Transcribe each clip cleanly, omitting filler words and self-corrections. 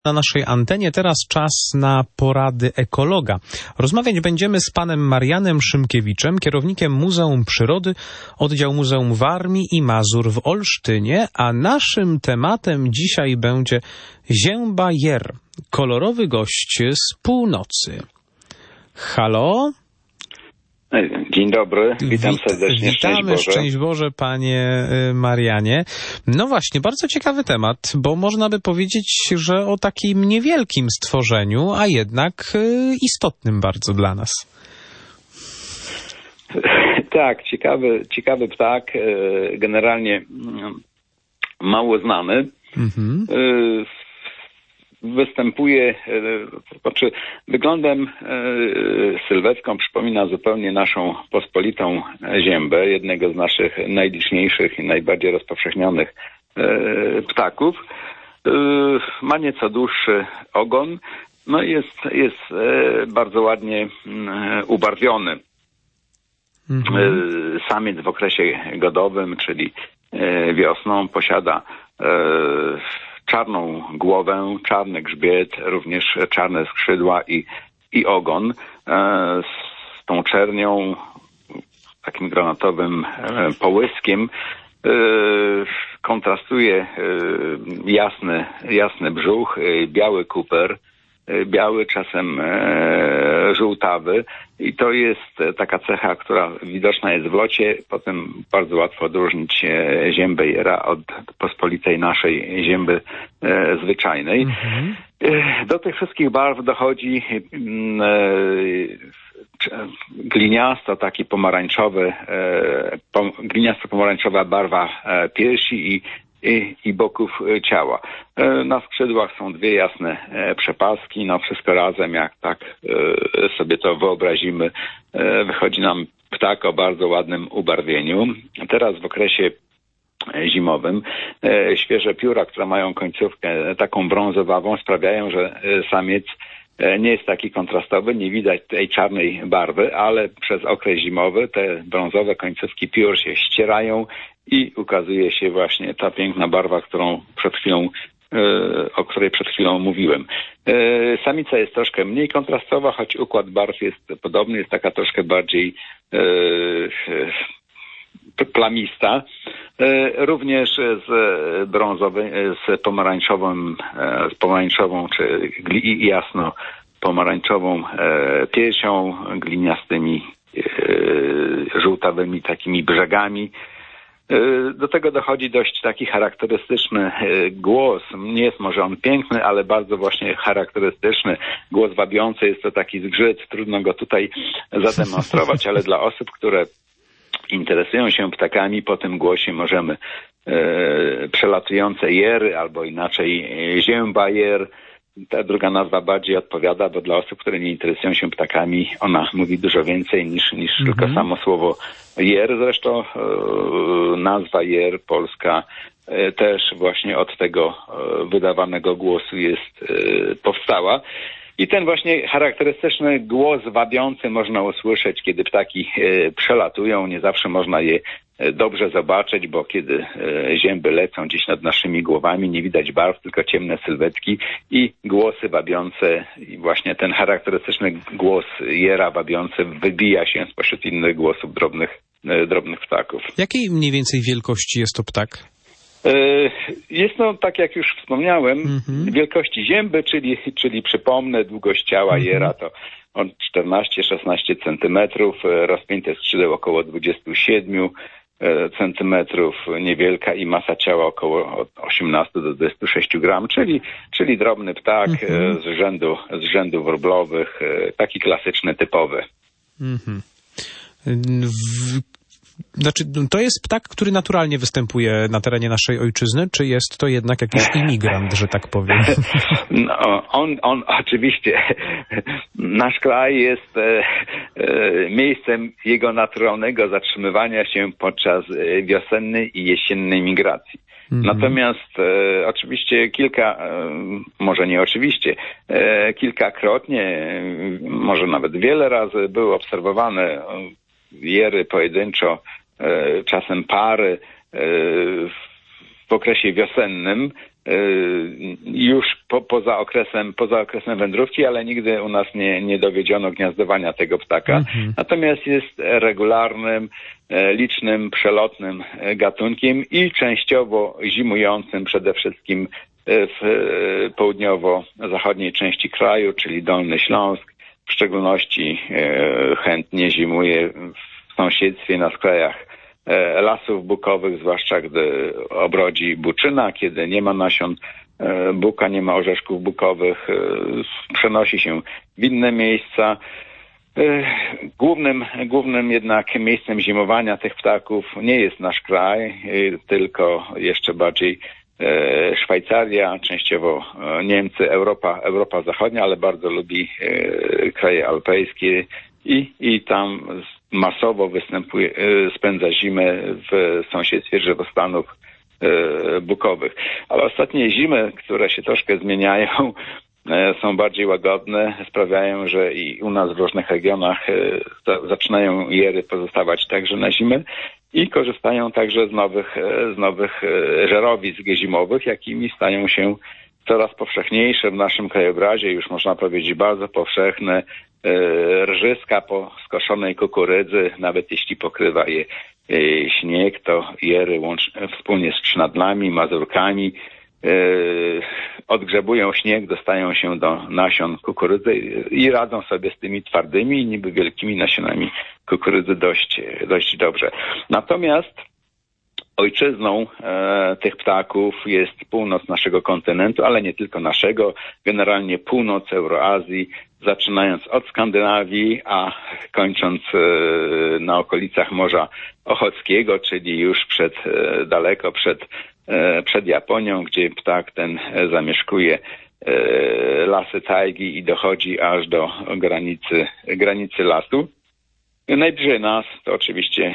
Na naszej antenie teraz czas na porady ekologa. Rozmawiać będziemy z panem Marianem Szymkiewiczem, kierownikiem Muzeum Przyrody, oddział Muzeum Warmii i Mazur w Olsztynie, a naszym tematem dzisiaj będzie zięba jer, kolorowy gość z północy. Halo? Dzień dobry, witam serdecznie. Witamy, szczęść Boże, panie Marianie. No właśnie, bardzo ciekawy temat, bo można by powiedzieć, że o takim niewielkim stworzeniu, a jednak istotnym bardzo dla nas. Tak, ciekawy ptak, generalnie mało znany. Występuje, znaczy wyglądem sylwetką przypomina zupełnie naszą pospolitą ziębę, jednego z naszych najliczniejszych i najbardziej rozpowszechnionych ptaków. Ma nieco dłuższy ogon, no i jest bardzo ładnie ubarwiony. Samiec w okresie godowym, czyli wiosną, posiada czarną głowę, czarny grzbiet, również czarne skrzydła i ogon. Z tą czernią, takim granatowym połyskiem kontrastuje jasny brzuch, biały kuper, biały, czasem żółtawy i to jest taka cecha, która widoczna jest w locie. Potem bardzo łatwo odróżnić ziębę jera od pospolitej naszej zięby zwyczajnej. Do tych wszystkich barw dochodzi gliniasto-pomarańczowa barwa piersi i boków ciała. Na skrzydłach są dwie jasne przepaski, no wszystko razem, jak tak sobie to wyobrazimy, wychodzi nam ptak o bardzo ładnym ubarwieniu. Teraz w okresie zimowym świeże pióra, które mają końcówkę taką brązowawą, sprawiają, że samiec nie jest taki kontrastowy, nie widać tej czarnej barwy, ale przez okres zimowy te brązowe końcówki piór się ścierają i ukazuje się właśnie ta piękna barwa, o której przed chwilą mówiłem. Samica jest troszkę mniej kontrastowa, choć układ barw jest podobny, jest taka troszkę bardziej plamista. Również z pomarańczową czy jasno pomarańczową piersią, gliniastymi, żółtawymi takimi brzegami. Do tego dochodzi dość taki charakterystyczny głos. Nie jest może on piękny, ale bardzo właśnie charakterystyczny. Głos wabiący, jest to taki zgrzyt. Trudno go tutaj zademonstrować, ale dla osób, które interesują się ptakami, po tym głosie możemy przelatujące jery, albo inaczej zięba jer. Ta druga nazwa bardziej odpowiada, bo dla osób, które nie interesują się ptakami, ona mówi dużo więcej niż tylko samo słowo jer. Zresztą nazwa jer polska też właśnie od tego wydawanego głosu powstała. I ten właśnie charakterystyczny głos wabiący można usłyszeć, kiedy ptaki przelatują. Nie zawsze można je dobrze zobaczyć, bo kiedy zięby lecą gdzieś nad naszymi głowami, nie widać barw, tylko ciemne sylwetki i głosy wabiące. I właśnie ten charakterystyczny głos jera wabiący wybija się spośród innych głosów drobnych ptaków. Jakiej mniej więcej wielkości jest to ptak? Jest to, tak jak już wspomniałem, wielkości zięby, czyli przypomnę, długość ciała jera to od 14-16 centymetrów, rozpięte skrzydeł około 27 centymetrów, niewielka i masa ciała około od 18 do 26 gram, czyli drobny ptak z rzędu wróblowych, taki klasyczny, typowy. Znaczy, to jest ptak, który naturalnie występuje na terenie naszej ojczyzny, czy jest to jednak jakiś imigrant, że tak powiem? No, on oczywiście, nasz kraj jest miejscem jego naturalnego zatrzymywania się podczas wiosennej i jesiennej migracji. Natomiast oczywiście kilkakrotnie, może nawet wiele razy były obserwowane jery pojedynczo, czasem pary w okresie wiosennym, już poza okresem wędrówki, ale nigdy u nas nie dowiedziono gniazdowania tego ptaka. Natomiast jest regularnym, licznym, przelotnym gatunkiem i częściowo zimującym przede wszystkim w południowo-zachodniej części kraju, czyli Dolny Śląsk. W szczególności chętnie zimuje w sąsiedztwie na skrajach lasów bukowych, zwłaszcza gdy obrodzi buczyna, kiedy nie ma nasion buka, nie ma orzeszków bukowych, przenosi się w inne miejsca. Głównym jednak miejscem zimowania tych ptaków nie jest nasz kraj, tylko jeszcze bardziej Szwajcaria, częściowo Niemcy, Europa Zachodnia, ale bardzo lubi kraje alpejskie i tam masowo spędza zimę w sąsiedztwie drzewostanów bukowych. Ale ostatnie zimy, które się troszkę zmieniają, są bardziej łagodne, sprawiają, że i u nas w różnych regionach zaczynają jery pozostawać także na zimę i korzystają także z nowych żerowisk zimowych, jakimi stają się coraz powszechniejsze w naszym krajobrazie, już można powiedzieć bardzo powszechne rżyska po skoszonej kukurydzy, nawet jeśli pokrywa je śnieg, to jery wspólnie z Trznadlami, Mazurkami odgrzebują śnieg, dostają się do nasion kukurydzy i radzą sobie z tymi twardymi, niby wielkimi nasionami kukurydzy dość dobrze. Natomiast ojczyzną tych ptaków jest północ naszego kontynentu, ale nie tylko naszego, generalnie północ Euroazji, zaczynając od Skandynawii, a kończąc na okolicach Morza Ochockiego, czyli już daleko przed Japonią, gdzie ptak ten zamieszkuje lasy tajgi i dochodzi aż do granicy lasu. Najbliżej nas to oczywiście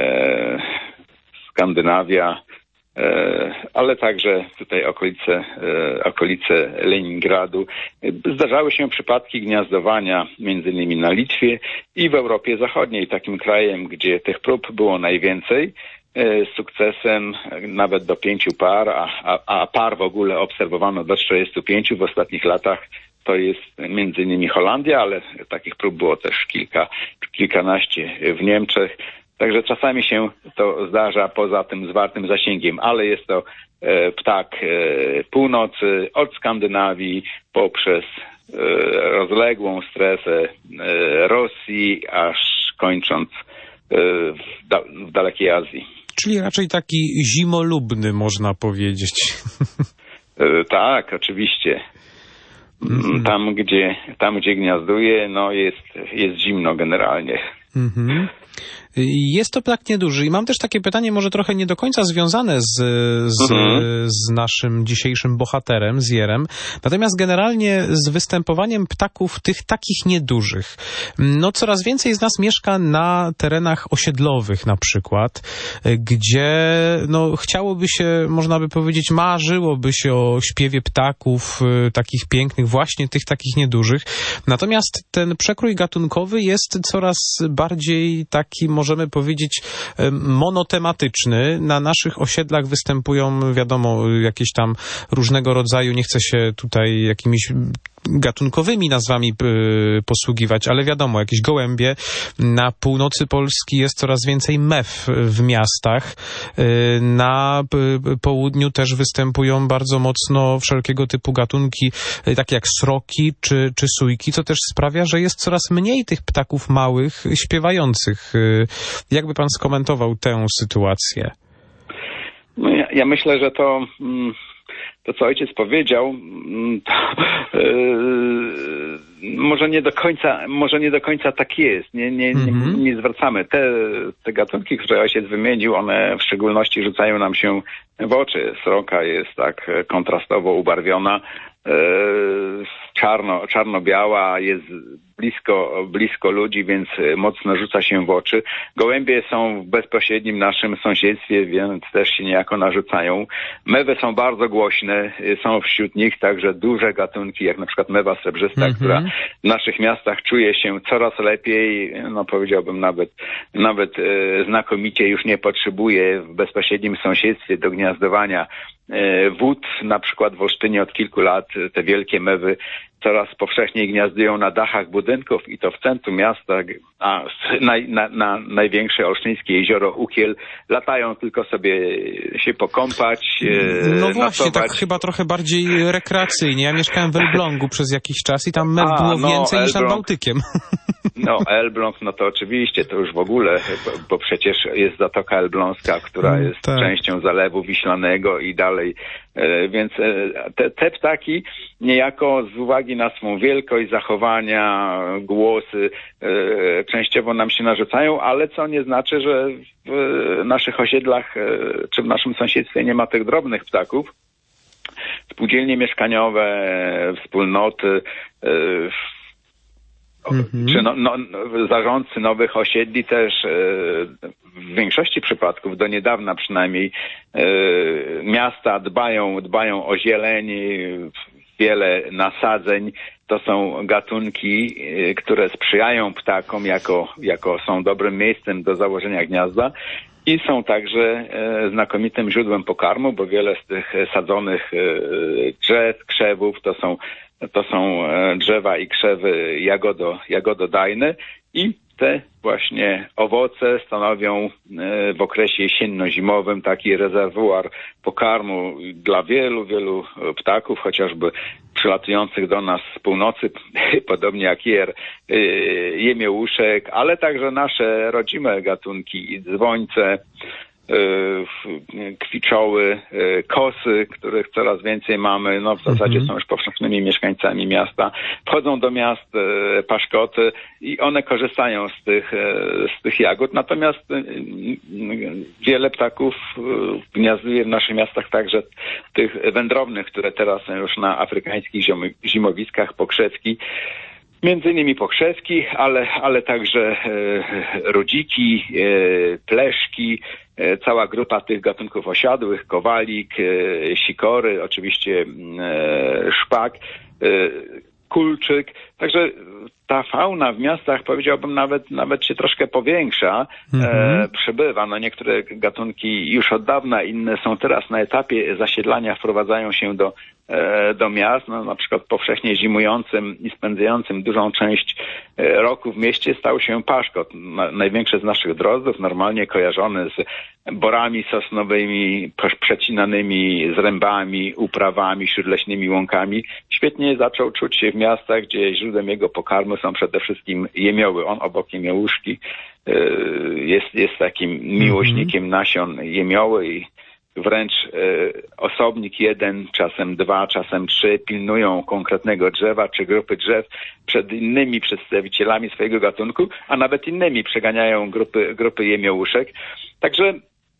Skandynawia, ale także tutaj okolice Leningradu. Zdarzały się przypadki gniazdowania między innymi na Litwie i w Europie Zachodniej, takim krajem, gdzie tych prób było najwięcej, z sukcesem nawet do 5 par, a par w ogóle obserwowano do 45 w ostatnich latach. To jest między innymi Holandia, ale takich prób było też kilkanaście w Niemczech. Także czasami się to zdarza poza tym zwartym zasięgiem, ale jest to ptak północy, od Skandynawii poprzez rozległą strefę Rosji, aż kończąc w dalekiej Azji. Czyli raczej taki zimolubny, można powiedzieć. Tak, oczywiście. Tam, gdzie gniazduje, no jest zimno generalnie. Jest to ptak nieduży i mam też takie pytanie, może trochę nie do końca związane z naszym dzisiejszym bohaterem, z Jerem, natomiast generalnie z występowaniem ptaków tych takich niedużych. No coraz więcej z nas mieszka na terenach osiedlowych na przykład, gdzie no chciałoby się, można by powiedzieć, marzyłoby się o śpiewie ptaków takich pięknych, właśnie tych takich niedużych. Natomiast ten przekrój gatunkowy jest coraz bardziej taki, możemy powiedzieć, monotematyczny. Na naszych osiedlach występują, wiadomo, jakieś tam różnego rodzaju, nie chcę się tutaj jakimiś gatunkowymi nazwami posługiwać, ale wiadomo, jakieś gołębie. Na północy Polski jest coraz więcej mew w miastach. Na południu też występują bardzo mocno wszelkiego typu gatunki, takie jak sroki czy sójki, co też sprawia, że jest coraz mniej tych ptaków małych, śpiewających. Jakby pan skomentował tę sytuację? No ja myślę, że to co ojciec powiedział, może nie do końca tak jest. Nie zwracamy. Te gatunki, które ojciec wymienił, one w szczególności rzucają nam się w oczy. Sroka jest tak kontrastowo ubarwiona, czarno-biała, jest blisko ludzi, więc mocno rzuca się w oczy. Gołębie są w bezpośrednim naszym sąsiedztwie, więc też się niejako narzucają. Mewy są bardzo głośne, są wśród nich także duże gatunki, jak na przykład mewa srebrzysta, która w naszych miastach czuje się coraz lepiej, no powiedziałbym nawet znakomicie, już nie potrzebuje w bezpośrednim sąsiedztwie do gniazdowania wód. Na przykład w Olsztynie od kilku lat te wielkie mewy coraz powszechniej gniazdują na dachach budynków i to w centrum miasta, a na największe olsztyńskie jezioro Ukiel latają tylko sobie się pokąpać. No właśnie, tak chyba trochę bardziej rekreacyjnie. Ja mieszkałem w Elblągu przez jakiś czas i tam mew było więcej niż nad Bałtykiem. No, Elbląg, no to oczywiście, to już w ogóle, bo przecież jest Zatoka Elbląska, która jest częścią Zalewu Wiślanego i dalej, więc te ptaki niejako z uwagi na swą wielkość, zachowania, głosy, częściowo nam się narzucają, ale co nie znaczy, że w naszych osiedlach czy w naszym sąsiedztwie nie ma tych drobnych ptaków. Spółdzielnie mieszkaniowe, wspólnoty, czy zarządcy nowych osiedli też w większości przypadków, do niedawna przynajmniej, miasta dbają o zieleń, wiele nasadzeń. To są gatunki, które sprzyjają ptakom, jako są dobrym miejscem do założenia gniazda. I są także znakomitym źródłem pokarmu, bo wiele z tych sadzonych drzew, krzewów to są drzewa i krzewy jagododajne i te właśnie owoce stanowią w okresie jesienno-zimowym taki rezerwuar pokarmu dla wielu ptaków, chociażby przylatujących do nas z północy, podobnie jak jemiołuszek, ale także nasze rodzime gatunki, dzwońce, kwiczoły, kosy, których coraz więcej mamy, no w zasadzie są już powszechnymi mieszkańcami miasta. Wchodzą do miast paszkoty i one korzystają z tych jagód, natomiast wiele ptaków gniazduje w naszych miastach także tych wędrownych, które teraz są już na afrykańskich zimowiskach, pokrzewki. Między innymi pokrzewki, ale także rudziki, pleszki, cała grupa tych gatunków osiadłych, kowalik, sikory, oczywiście szpak, kulczyk. Także ta fauna w miastach, powiedziałbym, nawet się troszkę powiększa, przybywa. No niektóre gatunki już od dawna, inne są teraz na etapie zasiedlania, wprowadzają się do miast. No, na przykład powszechnie zimującym i spędzającym dużą część roku w mieście stał się paszkot. Największy z naszych drozdów, normalnie kojarzony z borami sosnowymi, przecinanymi zrębami, uprawami, śródleśnymi łąkami. Świetnie zaczął czuć się w miastach, gdzie źródłem jego pokarmu są przede wszystkim jemioły. On obok jemiołuszki jest takim miłośnikiem nasion jemioły i wręcz osobnik jeden, czasem dwa, czasem trzy pilnują konkretnego drzewa czy grupy drzew przed innymi przedstawicielami swojego gatunku, a nawet innymi przeganiają grupy jemiołuszek. Także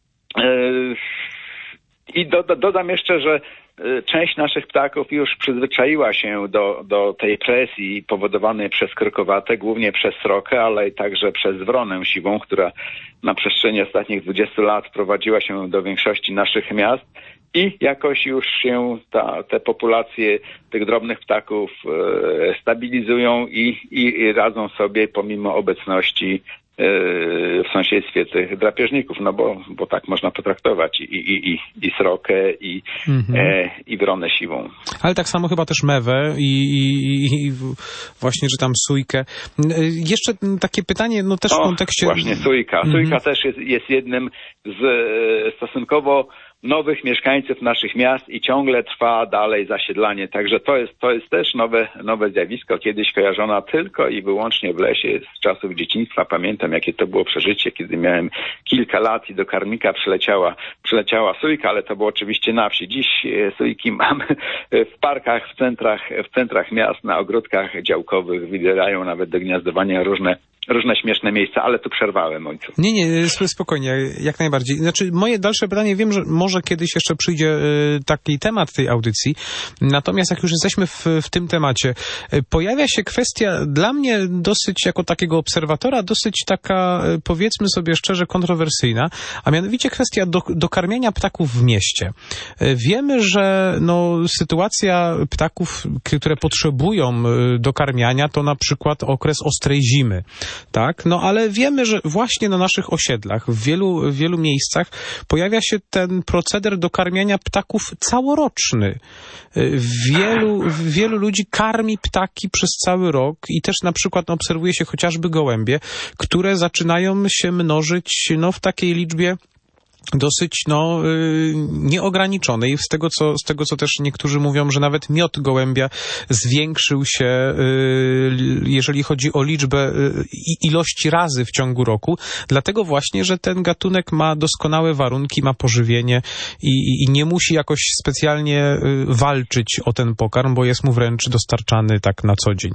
i dodam jeszcze, że część naszych ptaków już przyzwyczaiła się do tej presji powodowanej przez krokowate, głównie przez srokę, ale także przez wronę siwą, która na przestrzeni ostatnich 20 lat prowadziła się do większości naszych miast i jakoś już się te populacje tych drobnych ptaków stabilizują i radzą sobie pomimo obecności w sąsiedztwie tych drapieżników, no bo tak można potraktować i srokę, i wronę siwą. Ale tak samo chyba też mewę i właśnie, że tam sójkę. Jeszcze takie pytanie, no też w kontekście... Właśnie sójka. Sójka też jest jednym z stosunkowo nowych mieszkańców naszych miast i ciągle trwa dalej zasiedlanie. Także to jest też nowe zjawisko, kiedyś kojarzona tylko i wyłącznie w lesie z czasów dzieciństwa. Pamiętam, jakie to było przeżycie, kiedy miałem kilka lat i do karmika przyleciała sójka, ale to było oczywiście na wsi. Dziś sójki mamy w parkach, w centrach miast, na ogródkach działkowych, wybierają nawet do gniazdowania różne różne śmieszne miejsca, ale tu przerwałem ojcu. Nie, spokojnie, jak najbardziej. Znaczy, moje dalsze pytanie, wiem, że może kiedyś jeszcze przyjdzie taki temat tej audycji, natomiast jak już jesteśmy w tym temacie, pojawia się kwestia dla mnie dosyć, jako takiego obserwatora, dosyć taka, powiedzmy sobie szczerze, kontrowersyjna, a mianowicie kwestia dokarmiania ptaków w mieście. Wiemy, że sytuacja ptaków, które potrzebują dokarmiania, to na przykład okres ostrej zimy. Tak, ale wiemy, że właśnie na naszych osiedlach, w wielu miejscach pojawia się ten proceder dokarmiania ptaków całoroczny. Wielu ludzi karmi ptaki przez cały rok i też na przykład obserwuje się chociażby gołębie, które zaczynają się mnożyć w takiej liczbie dosyć nieograniczonej. Z tego, co też niektórzy mówią, że nawet miot gołębia zwiększył się, jeżeli chodzi o liczbę ilości razy w ciągu roku, dlatego właśnie, że ten gatunek ma doskonałe warunki, ma pożywienie i nie musi jakoś specjalnie walczyć o ten pokarm, bo jest mu wręcz dostarczany tak na co dzień.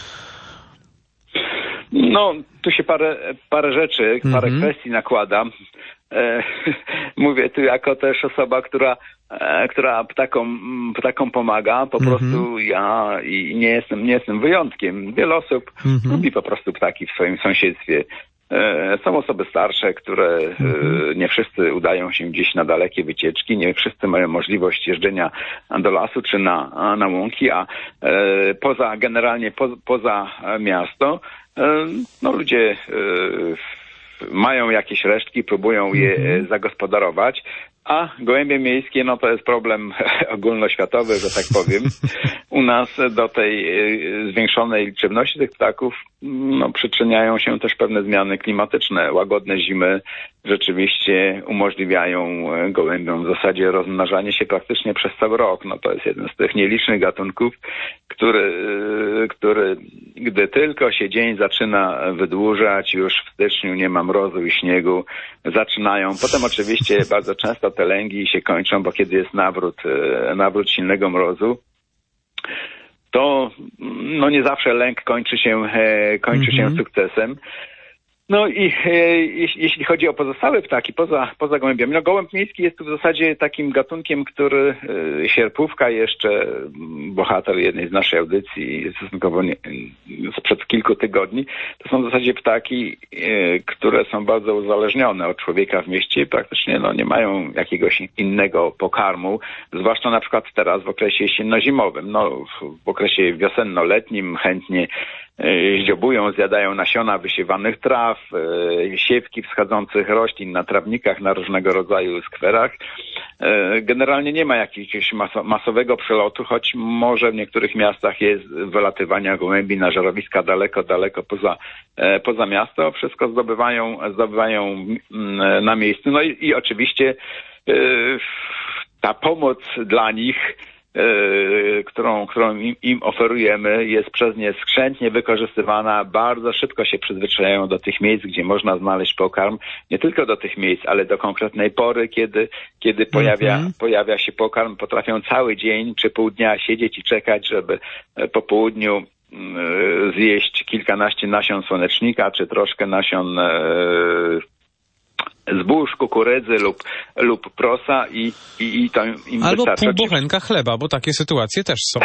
Tu się parę rzeczy, parę kwestii nakłada. Mówię tu jako też osoba, która ptakom pomaga. Po prostu ja i nie jestem wyjątkiem. Wiele osób lubi po prostu ptaki w swoim sąsiedztwie. Są osoby starsze, które nie wszyscy udają się gdzieś na dalekie wycieczki, nie wszyscy mają możliwość jeżdżenia do lasu czy na łąki, a poza miasto, ludzie mają jakieś resztki, próbują je zagospodarować, a gołębie miejskie, to jest problem ogólnoświatowy, że tak powiem. U nas do tej zwiększonej liczebności tych ptaków przyczyniają się też pewne zmiany klimatyczne. Łagodne zimy rzeczywiście umożliwiają gołębiom w zasadzie rozmnażanie się praktycznie przez cały rok. To jest jeden z tych nielicznych gatunków, który gdy tylko się dzień zaczyna wydłużać, już w styczniu nie ma mrozu i śniegu, zaczynają. Potem oczywiście bardzo często te lęgi się kończą, bo kiedy jest nawrót silnego mrozu, to nie zawsze lęk kończy się sukcesem. I jeśli chodzi o pozostałe ptaki, poza gołębiami, gołąb miejski jest tu w zasadzie takim gatunkiem, który sierpówka jeszcze, bohater jednej z naszej audycji, stosunkowo sprzed kilku tygodni, to są w zasadzie ptaki, które są bardzo uzależnione od człowieka w mieście i praktycznie nie mają jakiegoś innego pokarmu, zwłaszcza na przykład teraz w okresie jesienno-zimowym. W okresie wiosenno-letnim chętnie zdziobują, zjadają nasiona wysiewanych traw, siewki wschodzących roślin na trawnikach, na różnego rodzaju skwerach. Generalnie nie ma jakiegoś masowego przelotu, choć może w niektórych miastach jest wylatywania gołębi na żerowiska daleko poza miasto. Wszystko zdobywają na miejscu. I oczywiście ta pomoc dla nich, którą im oferujemy, jest przez nie skrzętnie wykorzystywana. Bardzo szybko się przyzwyczajają do tych miejsc, gdzie można znaleźć pokarm. Nie tylko do tych miejsc, ale do konkretnej pory, kiedy pojawia się pokarm. Potrafią cały dzień czy pół dnia siedzieć i czekać, żeby po południu zjeść kilkanaście nasion słonecznika, czy troszkę nasion zbóż, kukurydzy lub prosa i to im albo wystarczy. Albo pół bochenka chleba, bo takie sytuacje też są.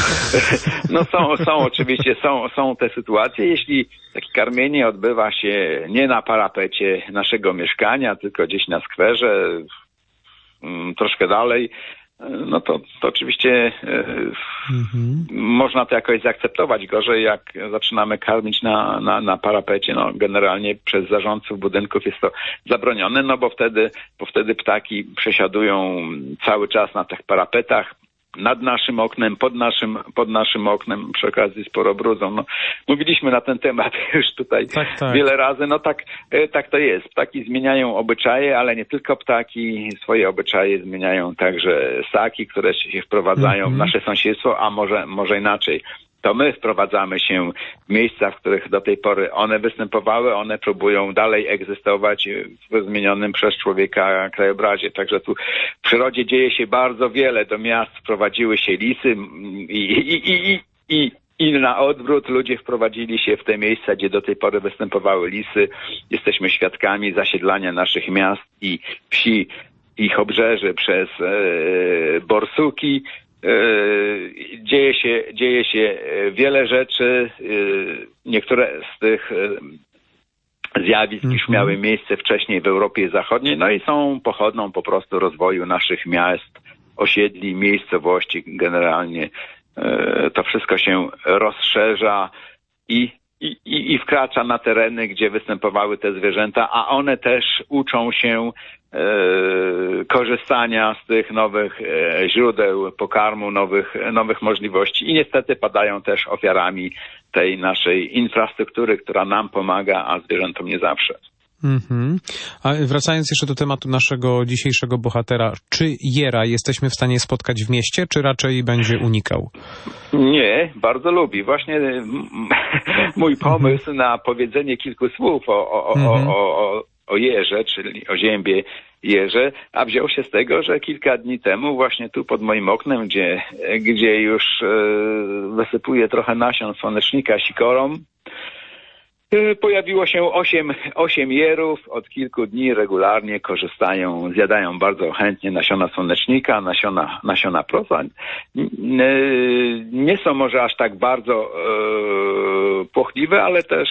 Są oczywiście, są te sytuacje. Jeśli takie karmienie odbywa się nie na parapecie naszego mieszkania, tylko gdzieś na skwerze, troszkę dalej, to oczywiście można to jakoś zaakceptować. Gorzej, jak zaczynamy karmić na parapecie, generalnie przez zarządców budynków jest to zabronione, bo wtedy ptaki przesiadują cały czas na tych parapetach, nad naszym oknem, pod naszym oknem, przy okazji sporo brudzą. Mówiliśmy na ten temat już tutaj wiele razy. Tak to jest. Ptaki zmieniają obyczaje, ale nie tylko ptaki. Swoje obyczaje zmieniają także ssaki, które się wprowadzają w nasze sąsiedztwo, a może inaczej. To my wprowadzamy się w miejsca, w których do tej pory one występowały, one próbują dalej egzystować w zmienionym przez człowieka krajobrazie. Także tu w przyrodzie dzieje się bardzo wiele. Do miast wprowadziły się lisy I na odwrót ludzie wprowadzili się w te miejsca, gdzie do tej pory występowały lisy. Jesteśmy świadkami zasiedlania naszych miast i wsi, ich obrzeży przez borsuki. Dzieje się wiele rzeczy. Niektóre z tych zjawisk już miały miejsce wcześniej w Europie Zachodniej, no i są pochodną po prostu rozwoju naszych miast, osiedli, miejscowości generalnie. To wszystko się rozszerza i wkracza na tereny, gdzie występowały te zwierzęta, a one też uczą się korzystania z tych nowych źródeł pokarmu, nowych możliwości i niestety padają też ofiarami tej naszej infrastruktury, która nam pomaga, a zwierzętom nie zawsze. A wracając jeszcze do tematu naszego dzisiejszego bohatera, czy jera jesteśmy w stanie spotkać w mieście, czy raczej będzie unikał? Nie, bardzo lubi. Właśnie mój pomysł na powiedzenie kilku słów o jerze, czyli o ziębie jerze, a wziął się z tego, że kilka dni temu właśnie tu pod moim oknem, gdzie już wysypuje trochę nasion słonecznika sikorom, pojawiło się 8 jerów. Od kilku dni regularnie korzystają, zjadają bardzo chętnie nasiona słonecznika, nasiona prosa. Nie są może aż tak bardzo płochliwe, ale też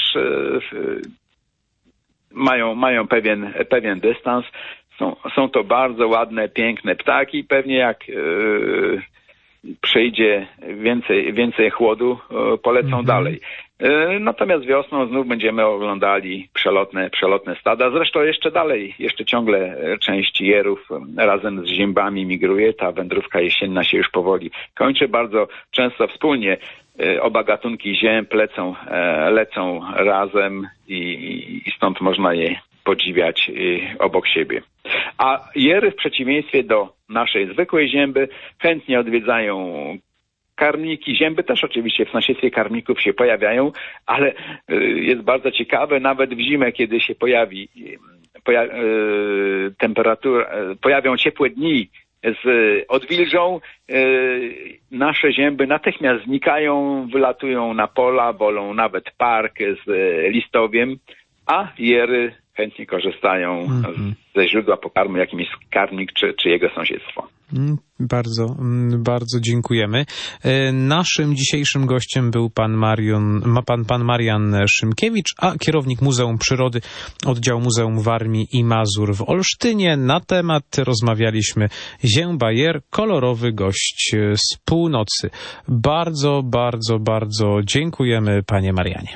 mają pewien dystans. Są to bardzo ładne, piękne ptaki. Pewnie jak przyjdzie więcej chłodu, polecą dalej. Natomiast wiosną znów będziemy oglądali przelotne stada. Zresztą jeszcze dalej, jeszcze ciągle część jerów razem z ziębami migruje. Ta wędrówka jesienna się już powoli kończy. Bardzo często wspólnie oba gatunki zięb lecą razem i stąd można je podziwiać obok siebie. A jery w przeciwieństwie do naszej zwykłej zięby chętnie odwiedzają karmniki. Zięby też oczywiście w sąsiedztwie karmników się pojawiają, ale jest bardzo ciekawe, nawet w zimę, kiedy się pojawią ciepłe dni z odwilżą, nasze zięby natychmiast znikają, wylatują na pola, wolą nawet park z listowiem, a jery chętnie korzystają ze źródła pokarmu, jakim jest karmnik czy jego sąsiedztwo. Bardzo dziękujemy. Naszym dzisiejszym gościem był pan Marian Szymkiewicz, a kierownik Muzeum Przyrody, oddział Muzeum Warmii i Mazur w Olsztynie. Na temat rozmawialiśmy zięba jer, kolorowy gość z północy. Bardzo dziękujemy, panie Marianie.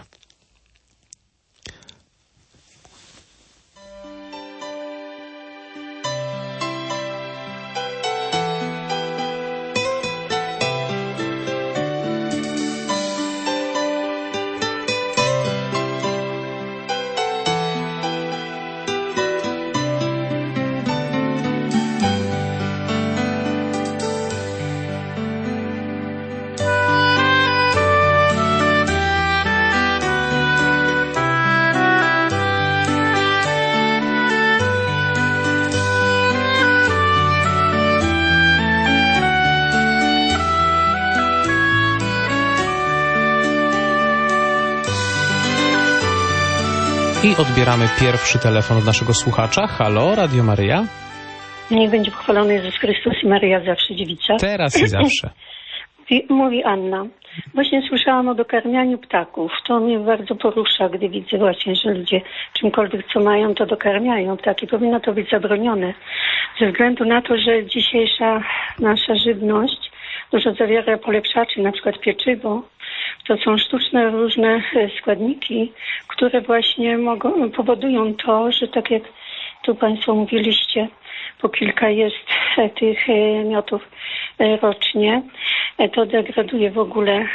I odbieramy pierwszy telefon od naszego słuchacza. Halo, Radio Maryja. Niech będzie pochwalony Jezus Chrystus i Maryja zawsze dziewica. Teraz i zawsze. Mówi Anna. Właśnie słyszałam o dokarmianiu ptaków. To mnie bardzo porusza, gdy widzę właśnie, że ludzie czymkolwiek co mają, to dokarmiają ptaki. Powinno to być zabronione. Ze względu na to, że dzisiejsza nasza żywność dużo zawiera polepszaczy, na przykład pieczywo. To są sztuczne różne składniki, które właśnie powodują to, że tak jak tu Państwo mówiliście, po kilka jest tych miotów rocznie, to degraduje w ogóle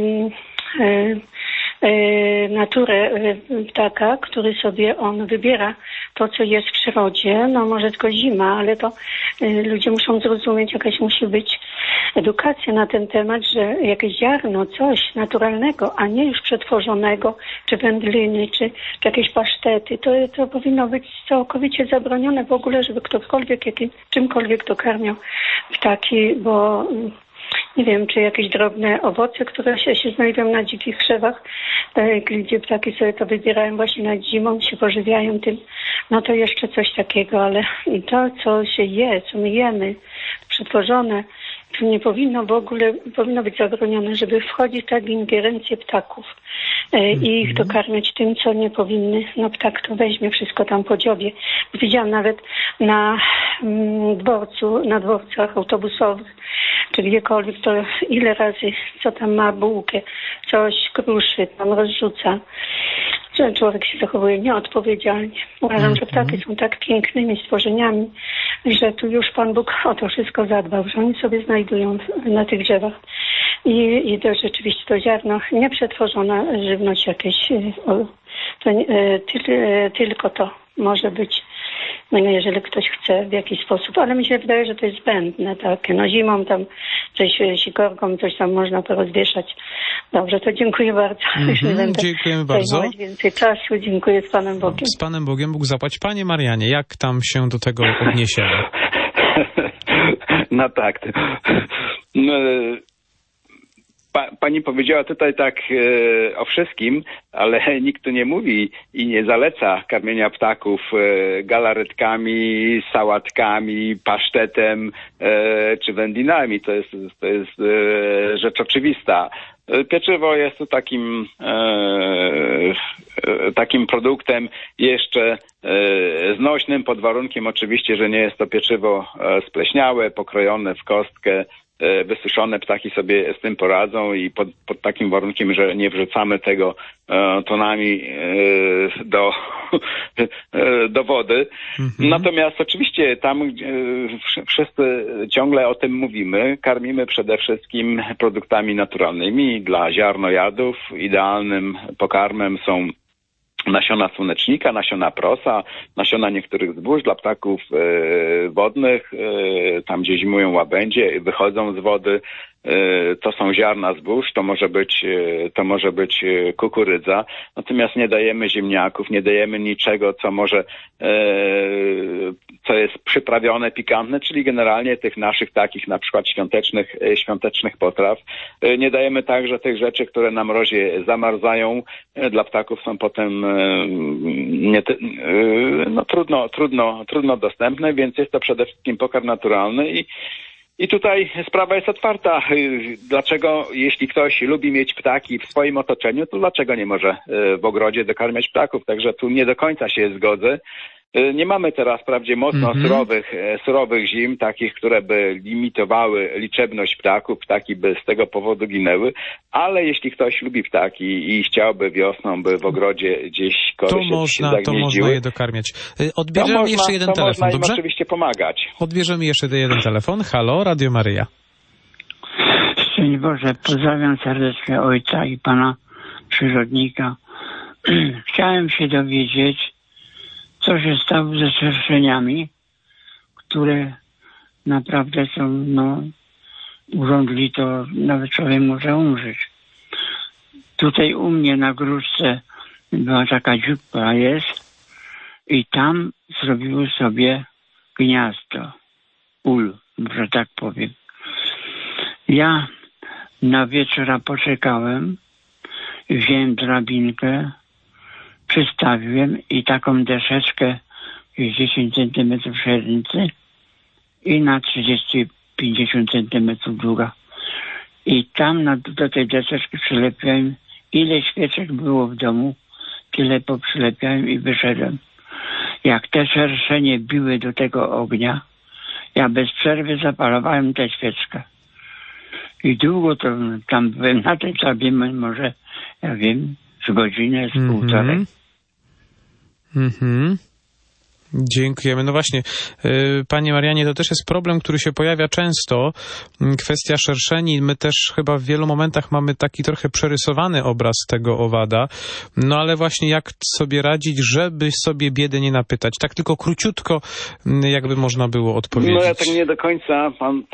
naturę ptaka, który sobie on wybiera to, co jest w przyrodzie. No może tylko zima, ale to ludzie muszą zrozumieć, jakaś musi być edukacja na ten temat, że jakieś ziarno, coś naturalnego, a nie już przetworzonego, czy wędliny, czy jakieś pasztety, to powinno być całkowicie zabronione w ogóle, żeby ktokolwiek czymkolwiek dokarmiał ptaki, bo nie wiem, czy jakieś drobne owoce, które się znajdują na dzikich krzewach, gdzie ptaki sobie to wybierają właśnie nad zimą, się pożywiają tym, no to jeszcze coś takiego, ale to, co się je, co my jemy, przetworzone, to nie powinno w ogóle, powinno być zabronione, żeby wchodzić tak w ingerencję ptaków i ich dokarmiać tym, co nie powinny. No ptak to weźmie wszystko tam po dziobie. Widziałam nawet na dworcach autobusowych, czy gdziekolwiek, to ile razy, co tam ma bułkę, coś kruszy, tam rozrzuca. Że człowiek się zachowuje nieodpowiedzialnie. Uważam, że ptaki są tak pięknymi stworzeniami, że tu już Pan Bóg o to wszystko zadbał, że oni sobie znajdują na tych drzewach. I to rzeczywiście to ziarno, nieprzetworzona żywność jakieś, tylko to może być, no jeżeli ktoś chce w jakiś sposób, ale mi się wydaje, że to jest zbędne takie. No zimą tam coś sikorką, coś tam można porozwieszać. Dobrze, to dziękuję bardzo. Dziękujemy bardzo. Więcej czasu, dziękuję, z Panem Bogiem. Z Panem Bogiem, Bóg zapłać. Panie Marianie, jak tam się do tego odniesiemy? No tak. No, pani powiedziała tutaj tak o wszystkim, ale nikt tu nie mówi i nie zaleca karmienia ptaków galaretkami, sałatkami, pasztetem czy wędlinami. To jest rzecz oczywista. Pieczywo jest tu takim produktem jeszcze znośnym, pod warunkiem oczywiście, że nie jest to pieczywo spleśniałe, pokrojone w kostkę, wysuszone. Ptaki sobie z tym poradzą i pod takim warunkiem, że nie wrzucamy tego tonami do wody. Natomiast oczywiście tam wszyscy ciągle o tym mówimy. Karmimy przede wszystkim produktami naturalnymi. Dla ziarnojadów idealnym pokarmem są nasiona słonecznika, nasiona prosa, nasiona niektórych zbóż dla ptaków wodnych, tam gdzie zimują łabędzie, wychodzą z wody. To są ziarna zbóż, to może być kukurydza. Natomiast nie dajemy ziemniaków, nie dajemy niczego, co jest przyprawione, pikantne, czyli generalnie tych naszych takich na przykład świątecznych potraw. Nie dajemy także tych rzeczy, które na mrozie zamarzają. Dla ptaków są potem trudno dostępne, więc jest to przede wszystkim pokarm naturalny i tutaj sprawa jest otwarta. Dlaczego, jeśli ktoś lubi mieć ptaki w swoim otoczeniu, to dlaczego nie może w ogrodzie dokarmiać ptaków? Także tu nie do końca się zgodzę. Nie mamy teraz wprawdzie mocno surowych zim, takich, które by limitowały liczebność ptaków, ptaki by z tego powodu ginęły, ale jeśli ktoś lubi ptaki i chciałby wiosną, by w ogrodzie gdzieś to można je dokarmiać. Odbierzemy jeszcze jeden telefon, można dobrze? Im oczywiście pomagać. Odbierzemy jeszcze jeden telefon. Halo, Radio Maryja. Szczęść Boże, pozdrawiam serdecznie ojca i pana przyrodnika. Chciałem się dowiedzieć, co się stało ze szerszeniami, które naprawdę są, urządli, to nawet człowiek może umrzeć. Tutaj u mnie na gruszce była taka dziupla i tam zrobiły sobie gniazdo, że tak powiem. Ja na wieczora poczekałem, wziąłem drabinkę, przystawiłem i taką deseczkę 10 cm średnicy i na 30-50 cm długa. I tam do tej deseczki przylepiałem, ile świeczek było w domu, tyle poprzylepiałem i wyszedłem. Jak te szerszenie biły do tego ognia, ja bez przerwy zapalowałem tę świeczkę. I długo to tam byłem na tej tabie, może, ja wiem, z godzinę, z półtorej. Dziękujemy. No właśnie, Panie Marianie, to też jest problem, który się pojawia często. Kwestia szerszeni. My też chyba w wielu momentach mamy taki trochę przerysowany obraz tego owada. No ale właśnie jak sobie radzić, żeby sobie biedy nie napytać? Tak tylko króciutko, jakby można było odpowiedzieć. No ja tak nie do końca. Pan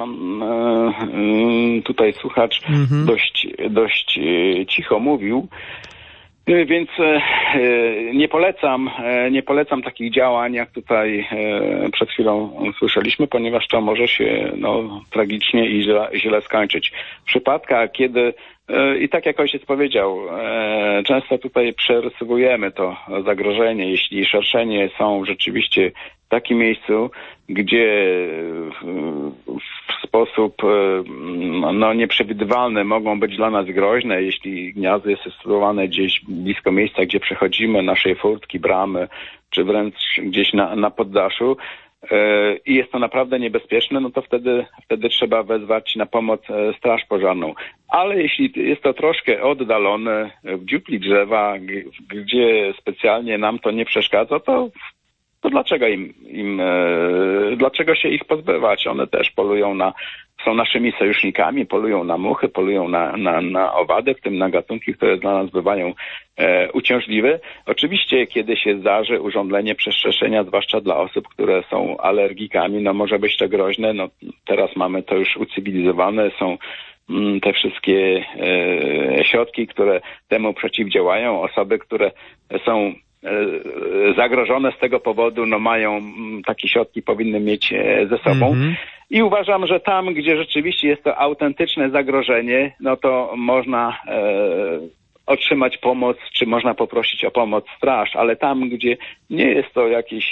tutaj słuchacz dość cicho mówił. Więc nie polecam takich działań, jak tutaj przed chwilą słyszeliśmy, ponieważ to może się tragicznie i źle skończyć. W przypadkach, kiedy i tak jak ojciec powiedział, często tutaj przerysowujemy to zagrożenie, jeśli szerszenie są rzeczywiście w takim miejscu, gdzie w sposób nieprzewidywalny mogą być dla nas groźne, jeśli gniazdo jest sytuowane gdzieś blisko miejsca, gdzie przechodzimy, naszej furtki, bramy, czy wręcz gdzieś na poddaszu, i jest to naprawdę niebezpieczne, no to wtedy trzeba wezwać na pomoc straż pożarną. Ale jeśli jest to troszkę oddalone w dziupli drzewa, gdzie specjalnie nam to nie przeszkadza, to dlaczego się ich pozbywać? One też są naszymi sojusznikami, polują na muchy, polują na owady, w tym na gatunki, które dla nas bywają uciążliwe. Oczywiście, kiedy się zdarzy urządzenie przestrzeszenia, zwłaszcza dla osób, które są alergikami, może być to groźne. Teraz mamy to już ucywilizowane, są te wszystkie środki, które temu przeciwdziałają. Osoby, które są zagrożone z tego powodu, mają takie środki, powinny mieć ze sobą. I uważam, że tam, gdzie rzeczywiście jest to autentyczne zagrożenie, to można otrzymać pomoc, czy można poprosić o pomoc straż, ale tam, gdzie nie jest to jakiś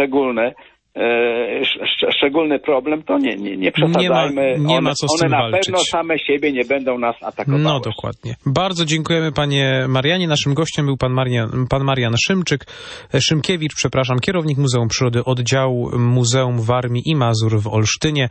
szczególny problem, to nie przesadzajmy. Nie ma co z tym one na walczyć. pewno same siebie nie będą nas atakowały. No dokładnie. Bardzo dziękujemy panie Marianie. Naszym gościem był pan Marian Szymkiewicz, kierownik Muzeum Przyrody Oddziału Muzeum Warmii i Mazur w Olsztynie.